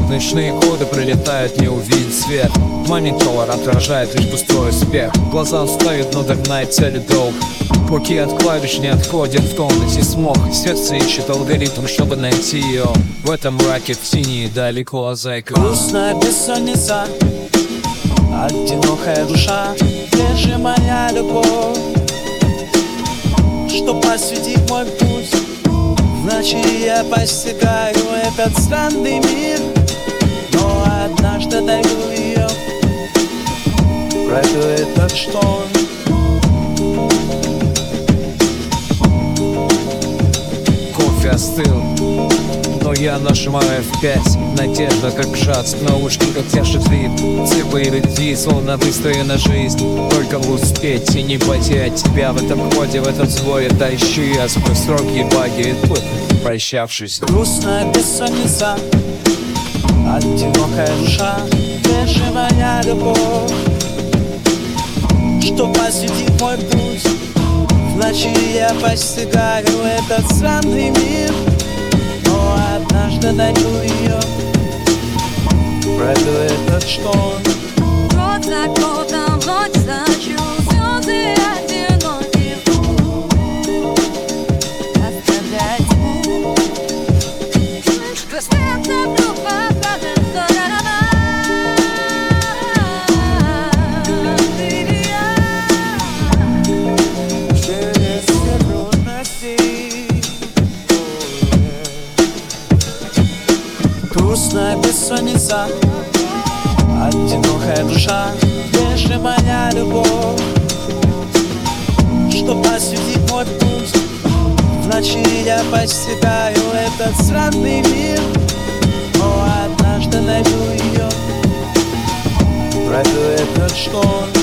Ночные годы пролетают, не увидеть свет. Монитор отражает лишь пустой успех. Глаза устают, но догнать цели долг. Руки от клавиш не отходят в комнате смог. Сердце ищет алгоритм, чтобы найти ее. В этом мраке в тени далеко за экран. Грустная бессонница, одинокая душа, где же моя любовь? Чтоб осветить мой путь, в ночи я постигаю этот странный мир. Но однажды найду ее, пройду этот шторм. Кофе остыл, но я нажимаю F5. Надежда, как жац, в наушниках тешит вид. Цифры и рыдви, словно выстроена жизнь. Только бы успеть и не потерять тебя в этом ходе, в этом сборе. Да ищу я сквозь сроки и баги, прощавшись. Грустная бессонница, одинокая душа, где же моя любовь? Чтоб осветить мой путь, в ночи я постигаю этот странный мир. Но однажды найду ее, пройду этот шторм. Год за годом ночь сочу, слезы одинокий путь оставлять путь, что свет вдруг покажет сторона. Через все трудности. Грустная бессонница, одинокая душа, где же моя любовь? Чтоб осветить мой путь, в ночи я постигаю этот странный мир. Но однажды найду ее, пройду этот шторм.